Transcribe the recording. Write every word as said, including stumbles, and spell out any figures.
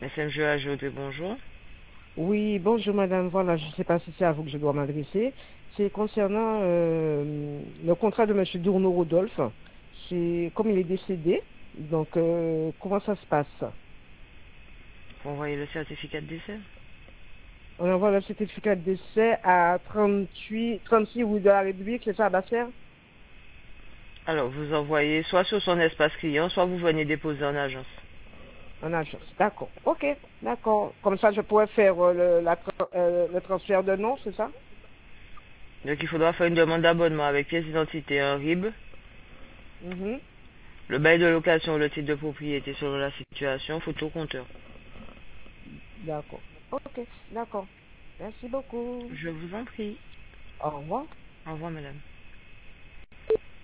S M G A G O T, bonjour. Oui, bonjour madame. Voilà, je ne sais pas si c'est à vous que je dois m'adresser. C'est concernant euh, le contrat de monsieur Dourneau Rodolphe. C'est comme il est décédé. Donc, euh, comment ça se passe? Vous envoyez le certificat de décès. On envoie le certificat de décès à trente-huit, trente-six rue de la République, c'est ça, à Basser? Alors, vous envoyez soit sur son espace client, soit vous venez déposer en agence. En agence. D'accord. Ok, d'accord. Comme ça, je pourrais faire euh, le, la tra- euh, le transfert de nom, c'est ça? Donc, il faudra faire une demande d'abonnement avec pièce d'identité, un R I B, Mhm. le bail de location, le titre de propriété selon la situation, photo compteur. D'accord. Ok, d'accord. Merci beaucoup. Je vous en prie. Au revoir. Au revoir, madame.